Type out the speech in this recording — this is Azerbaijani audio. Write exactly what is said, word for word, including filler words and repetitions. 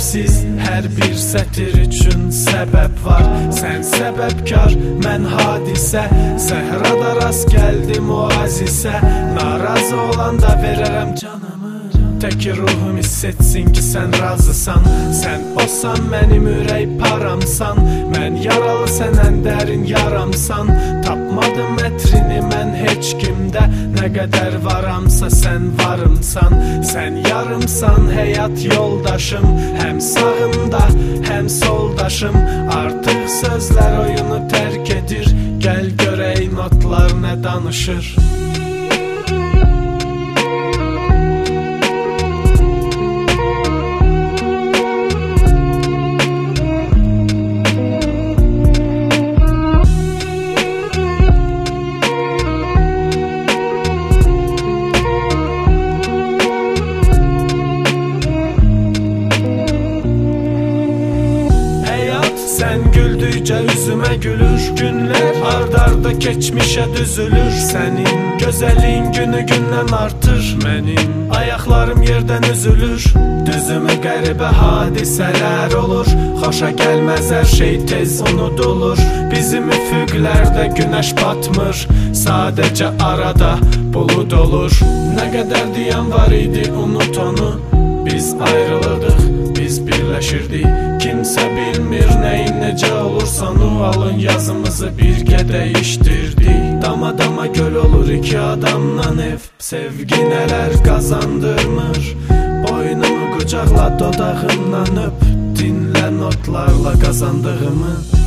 Səhvsiz hər bir sətir üçün səbəb var. Sən səbəbkar, mən hadisə. Səhrada rast gəldim o əzisə. Narazı olanda verərəm canımı. Tək ruhum hiss etsin ki sən razısan. Sən olsan mənim ürək paramsan. Mən yaralı sən ən dərin yaramsan. Tapmadım ətrini mən heç kimdə. Nə qədər varamsa sən varımsan. Sən yarımsan həyat yoldaşım. Həm sağımda həm soldaşım. Artıq sözlər oyunu tərk edir. Gəl görək notlar nə danışır. Sən güldükcə üzümə gülür. Günlər ard-arda keçmişə düzülür. Sənin gözəlin günü gündən artır. Mənim ayaqlarım yerdən üzülür. Düzümü qəribə hadisələr olur. Xoşa gəlməz hər şey tez unudulur. Bizim üfüqlərdə günəş batmır. Sadəcə arada bulud olur. Nə qədər deyən var idi unut onu. Biz ayrılırdıq, biz birləşirdik. Kimsə bilmir nəyin necə olursan o. Alın yazımızı birgə dəyişdirdik. Dama dama göl olur iki adamdan ev. Sevgi nələr qazandırmır. Boynumu qucaqla dodağımdan öp. Dinlə notlarla qazandığımı.